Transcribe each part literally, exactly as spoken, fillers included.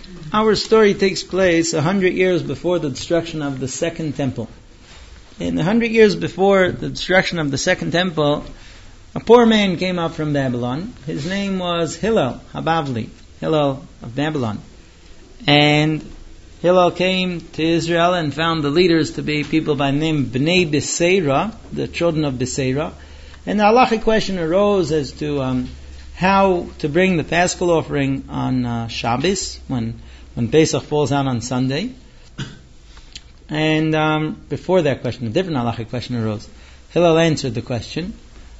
Our story takes place a hundred years before the destruction of the second temple. In the hundred years before the destruction of the second temple, a poor man came up from Babylon. His name was Hillel Habavli, Hillel of Babylon. And Hillel came to Israel and found the leaders to be people by the name Bnei Beseira, the children of Beseira. And the halachic question arose as to um, how to bring the Paschal offering on uh, Shabbos, when when Pesach falls out on Sunday. And um, before that question, a different halachic question arose. Hillel answered the question,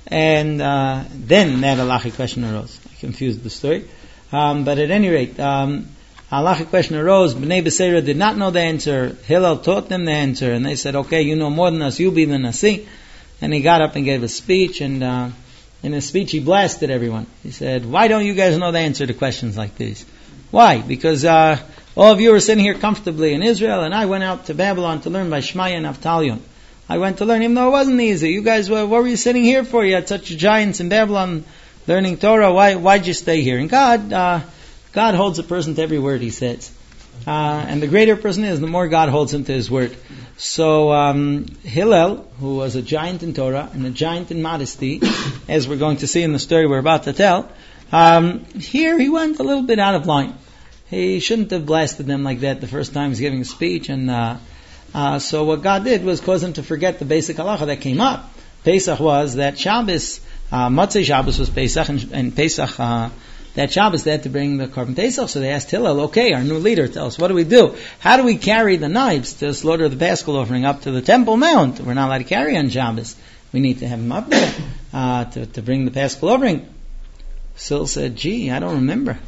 and uh, then that halachic question arose. I confused the story. Um, but at any rate, um, halachic question arose. Bnei Beseira did not know the answer. Hillel taught them the answer, and they said, okay, you know more than us, you be the Nasi. And he got up and gave a speech, and uh, in his speech he blasted everyone. He said, why don't you guys know the answer to questions like these? Why? Because uh, all of you are sitting here comfortably in Israel, and I went out to Babylon to learn by Shmaya and Avtalion. I went to learn, even though it wasn't easy. You guys, what were you sitting here for? You had such giants in Babylon learning Torah. Why, why'd you stay here? And God, uh, God holds a person to every word he says. Uh, and the greater a person is, the more God holds him to his word. So um, Hillel, who was a giant in Torah and a giant in modesty, as we're going to see in the story we're about to tell, um, here he went a little bit out of line. He shouldn't have blasted them like that the first time he's giving a speech. And uh, uh, so what God did was cause him to forget the basic halacha that came up. Pesach was that Shabbos, uh, Motzei Shabbos was Pesach, and, and Pesach, uh, that Shabbos they had to bring the Korban Pesach. So they asked Hillel, okay, our new leader, tell us, what do we do? How do we carry the knives to slaughter the Paschal offering up to the Temple Mount? We're not allowed to carry on Shabbos. We need to have them up there uh, to, to bring the Paschal offering. Sil said, gee, I don't remember.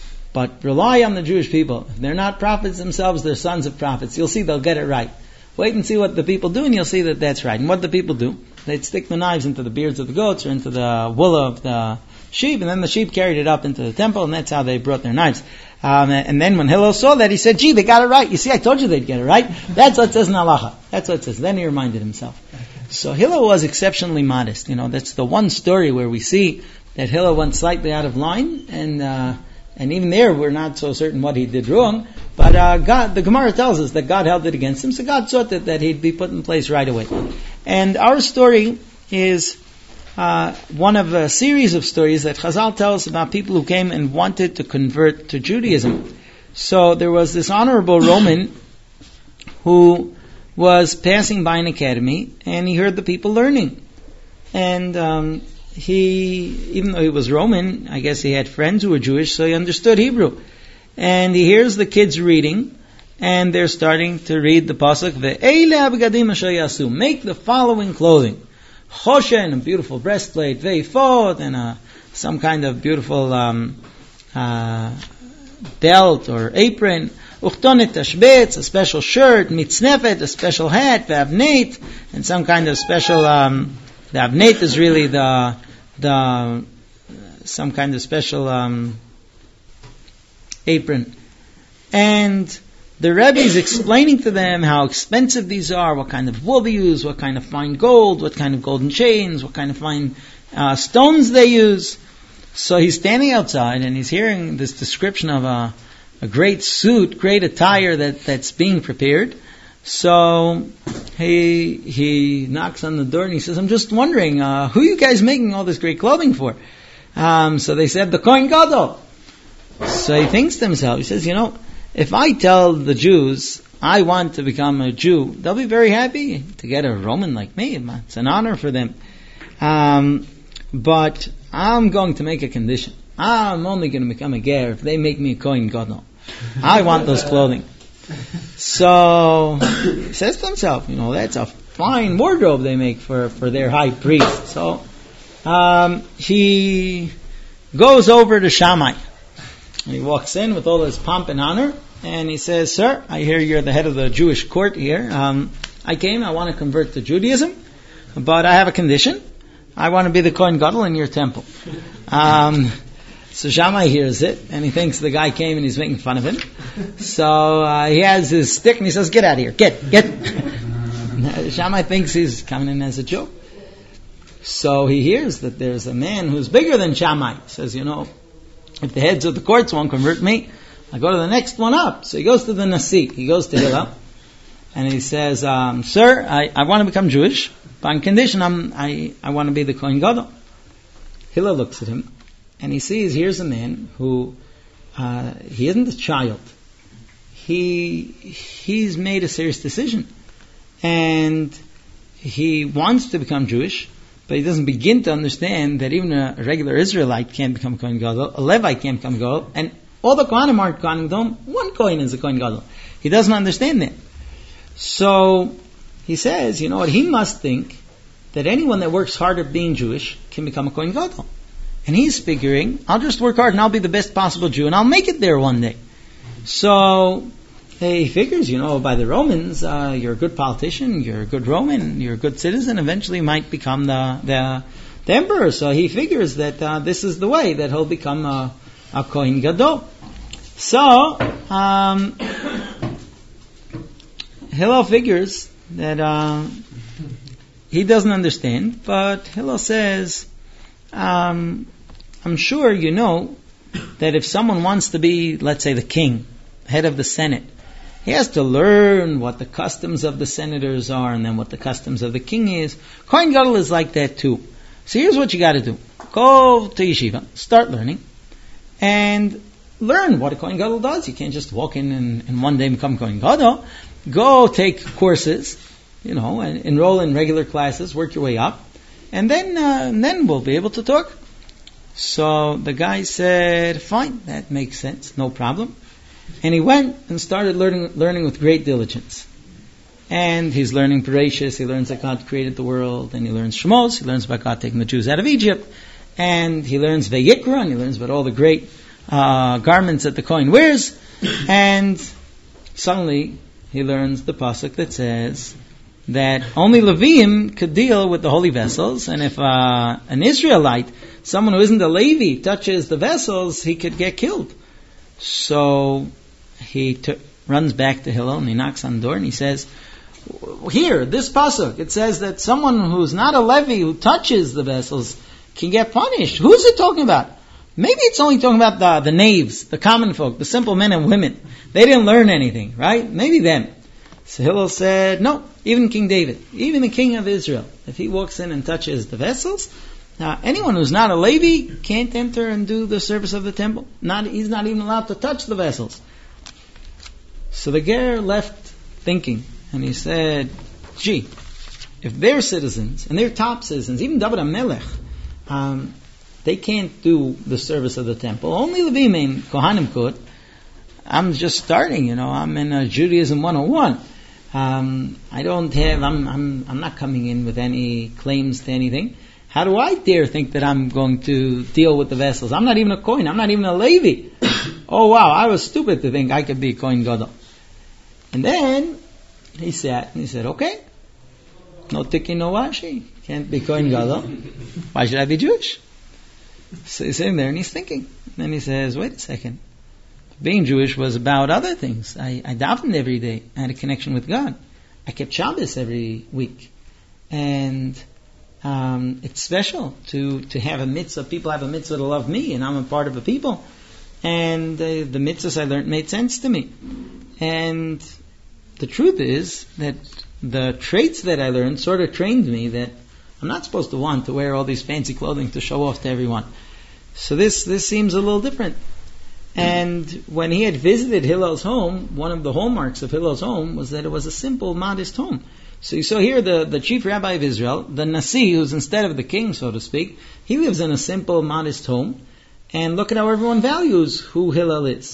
But rely on the Jewish people. If they're not prophets themselves, they're sons of prophets. You'll see they'll get it right. Wait and see what the people do, and you'll see that that's right. And what the people do? They'd stick the knives into the beards of the goats or into the wool of the sheep, and then the sheep carried it up into the temple, and that's how they brought their knives. Um, and then when Hillel saw that, he said, gee, they got it right. You see, I told you they'd get it right. That's what it says in halacha. That's what it says. Then he reminded himself. So Hillel was exceptionally modest. You know, that's the one story where we see that Hillel went slightly out of line, and uh, and even there we're not so certain what he did wrong. But uh, God, the Gemara tells us that God held it against him, so God thought that, that he'd be put in place right away. And our story is uh, one of a series of stories that Chazal tells about people who came and wanted to convert to Judaism. So there was this honorable Roman who was passing by an academy, and he heard the people learning. And um, he, even though he was Roman, I guess he had friends who were Jewish, so he understood Hebrew. And he hears the kids reading, and they're starting to read the pasuk, Ve'ele abgadim asher yasu, make the following clothing. Choshen, a beautiful breastplate, ve'ifod, and a, some kind of beautiful um, uh, belt or apron. Uchtonet tashbetz, a special shirt. Mitznefet, a special hat. Ve'avneit, and some kind of special... Um, the avneit is really the the some kind of special um, apron. And the Rebbe is explaining to them how expensive these are, what kind of wool they use, what kind of fine gold, what kind of golden chains, what kind of fine uh, stones they use. So he's standing outside and he's hearing this description of a, a great suit, great attire that, that's being prepared. So he he knocks on the door and he says, I'm just wondering, uh, who are you guys making all this great clothing for? Um, so they said, the Kohen Gadol. So he thinks to himself, he says, you know, if I tell the Jews I want to become a Jew, they'll be very happy to get a Roman like me. It's an honor for them. Um, but I'm going to make a condition. I'm only going to become a ger if they make me a Kohen Gadol. I want those clothing. So he says to himself, you know, that's a fine wardrobe they make for, for their high priest. So um, he goes over to Shammai. And he walks in with all his pomp and honor, and he says, sir, I hear you're the head of the Jewish court here. Um, I came, I want to convert to Judaism, but I have a condition. I want to be the Kohen Gadol in your temple. Um, so Shammai hears it, and he thinks the guy came and he's making fun of him. So uh, he has his stick, and he says, get out of here, get, get. Shammai thinks he's coming in as a joke. So he hears that there's a man who's bigger than Shammai. He says, you know, if the heads of the courts won't convert me, I go to the next one up. So he goes to the Nasi. He goes to Hillel. And he says, um, sir, I, I want to become Jewish, but on condition I'm, I, I want to be the Kohen Gadol. Hillel looks at him, and he sees, here's a man who, uh, he isn't a child. He, he's made a serious decision. And he wants to become Jewish, but he doesn't begin to understand that even a regular Israelite can't become Kohen Gadol, a Levite can't become Gadol, and all the Kohanim aren't Kohanim Gadol, one Kohen is a Kohen Gadol. He doesn't understand that. So he says, you know what, he must think that anyone that works hard at being Jewish can become a Kohen Gadol. And he's figuring, I'll just work hard and I'll be the best possible Jew and I'll make it there one day. So he figures, you know, by the Romans, uh, you're a good politician, you're a good Roman, you're a good citizen, eventually you might become the, the, the emperor. So he figures that uh, this is the way that he'll become a, a Kohen Gadol. So, um, Hillel figures that uh, he doesn't understand, but Hillel says, um, I'm sure you know that if someone wants to be, let's say, the king, head of the Senate, he has to learn what the customs of the senators are and then what the customs of the king is. Kohen Gadol is like that too. So here's what you got to do. Go to yeshiva, start learning, and learn what a Kohen Gadol does. You can't just walk in and, and one day become Kohen Gadol. Go take courses, you know, and enroll in regular classes, work your way up, and then uh, and then we'll be able to talk. So the guy said, fine, that makes sense, no problem. And he went and started learning learning with great diligence. And he's learning Bereshis, he learns that God created the world, and he learns Shemos, he learns about God taking the Jews out of Egypt, and he learns Vayikra, and he learns about all the great uh, garments that the Kohen wears, and suddenly he learns the pasuk that says that only Leviim could deal with the holy vessels, and if uh, an Israelite, someone who isn't a Levi, touches the vessels, he could get killed. So he t- runs back to Hillel and he knocks on the door and he says, here, this pasuk, it says that someone who's not a Levi who touches the vessels can get punished. Who's it talking about? Maybe it's only talking about the, the knaves, the common folk, the simple men and women. They didn't learn anything, right? Maybe them. So Hillel said, no, even King David, even the king of Israel, if he walks in and touches the vessels, now anyone who's not a Levi can't enter and do the service of the temple. Not, he's not even allowed to touch the vessels. So the Ger left thinking, and he said, gee, if they're citizens, and they're top citizens, even David HaMelech, um, they can't do the service of the temple. Only Levim and Kohanim could. I'm just starting, you know. I'm in uh, Judaism one oh one. Um, I don't have. I'm. I'm. I'm not coming in with any claims to anything. How do I dare think that I'm going to deal with the vessels? I'm not even a Kohen. I'm not even a Levi. Oh wow! I was stupid to think I could be a Kohen Gadol. And then he sat and he said, "Okay, no tiki, no washi. Can't be Kohen Gadol. Why should I be Jewish?" So he's sitting there and he's thinking. And then he says, wait a second. Being Jewish was about other things. I, I davened every day. I had a connection with God. I kept Shabbos every week. And um, it's special to, to have a mitzvah. People have a mitzvah to love me, and I'm a part of a people. And uh, the mitzvahs I learned made sense to me. And the truth is that the traits that I learned sort of trained me that I'm not supposed to want to wear all these fancy clothing to show off to everyone. So this, this seems a little different. And when he had visited Hillel's home, one of the hallmarks of Hillel's home was that it was a simple, modest home. So you saw here the, the chief rabbi of Israel, the Nasi, who's instead of the king, so to speak, he lives in a simple, modest home. And look at how everyone values who Hillel is.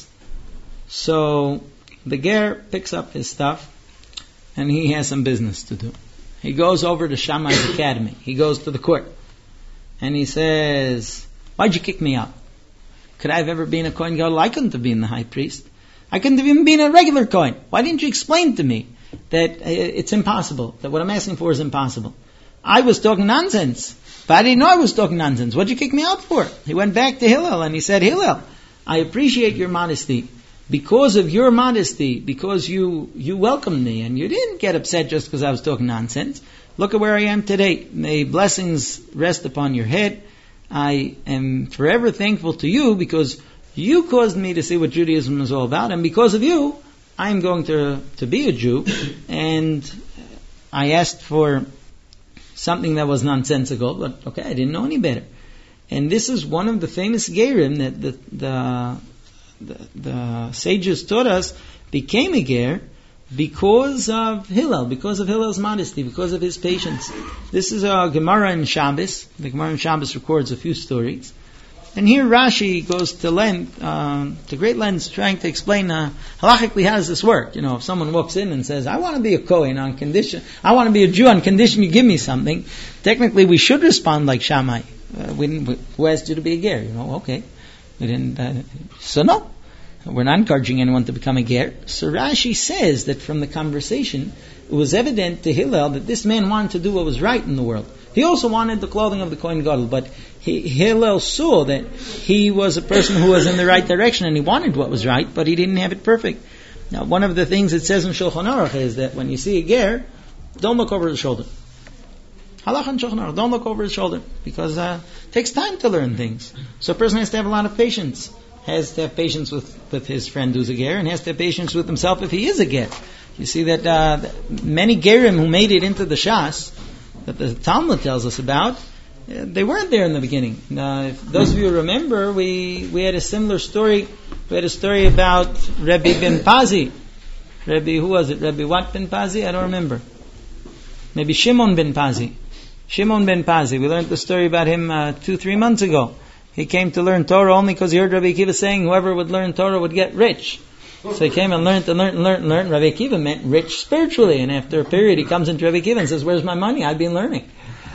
So the Ger picks up his stuff, and he has some business to do. He goes over to Shammai's academy. He goes to the court. And he says, why'd you kick me out? Could I have ever been a Kohen Gadol? I couldn't have been the high priest. I couldn't have even been a regular Kohen. Why didn't you explain to me that it's impossible, that what I'm asking for is impossible? I was talking nonsense, but I didn't know I was talking nonsense. What'd you kick me out for? He went back to Hillel and he said, Hillel, I appreciate your modesty. Because of your modesty, because you, you welcomed me and you didn't get upset just because I was talking nonsense. Look at where I am today. May blessings rest upon your head. I am forever thankful to you because You caused me to see what Judaism is all about, and because of you, I'm going to, to be a Jew, and I asked for something that was nonsensical, but okay, I didn't know any better. And this is one of the famous Gerim that the, the, the, the sages taught us became a Ger because of Hillel, because of Hillel's modesty, because of his patience. This is a Gemara in Shabbos. The Gemara in Shabbos records a few stories. And here Rashi goes to length, uh, to great lengths, trying to explain uh, halachically how does this work. You know, if someone walks in and says, "I want to be a Kohen on condition, I want to be a Jew on condition you give me something," technically we should respond like Shammai. Uh, we didn't, we, who asked you to be a ger? You know, okay. We didn't. Uh, so no, we're not encouraging anyone to become a ger. So Rashi says that from the conversation, it was evident to Hillel that this man wanted to do what was right in the world. He also wanted the clothing of the Kohen Gadol, but he, Hillel saw that he was a person who was in the right direction and he wanted what was right, but he didn't have it perfect. Now, one of the things it says in Shulchan Aruch is that when you see a ger, don't look over his shoulder. Halach and Shulchan Aruch, don't look over his shoulder, because uh, it takes time to learn things. So a person has to have a lot of patience. Has to have patience with, with his friend who's a ger, and has to have patience with himself if he is a ger. You see that uh, many gerim who made it into the Shas, that the Talmud tells us about, they weren't there in the beginning. Now, if those of you remember, we, we had a similar story. We had a story about Rebbe Ben Pazi. Rebbe, who was it? Rebbe what Ben Pazi? I don't remember. Maybe Shimon Ben Pazi. Shimon Ben Pazi. We learned the story about him uh, two, three months ago. He came to learn Torah only because he heard Rabbi Akiva saying whoever would learn Torah would get rich. So he came and learned and learned and learned and learned. Rabbi Akiva meant rich spiritually. And after a period, he comes into Rabbi Akiva and says, "Where's my money? I've been learning."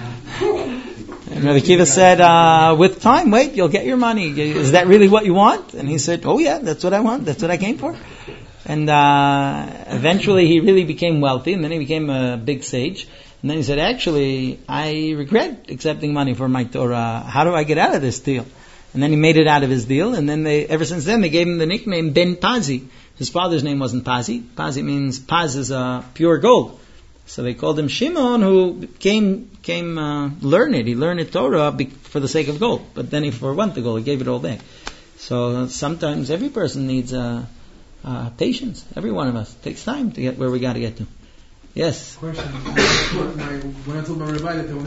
And Rabbi Akiva said, uh, with time, wait, you'll get your money. Is that really what you want? And he said, oh yeah, that's what I want. That's what I came for. And uh, eventually he really became wealthy, and then he became a big sage. And then he said, actually, I regret accepting money for my Torah. How do I get out of this deal? And then he made it out of his deal, and then they, ever since then, they gave him the nickname Ben Pazi. His father's name wasn't Pazi. Pazi means, Paz is uh, pure gold. So they called him Shimon, who came came uh, learn it. He learned it Torah be- for the sake of gold. But then he forwent the gold. He gave it all back. So sometimes every person needs uh, uh, patience. Every one of us. It takes time to get where we got to get to. Yes? Question. When I told my rabbi that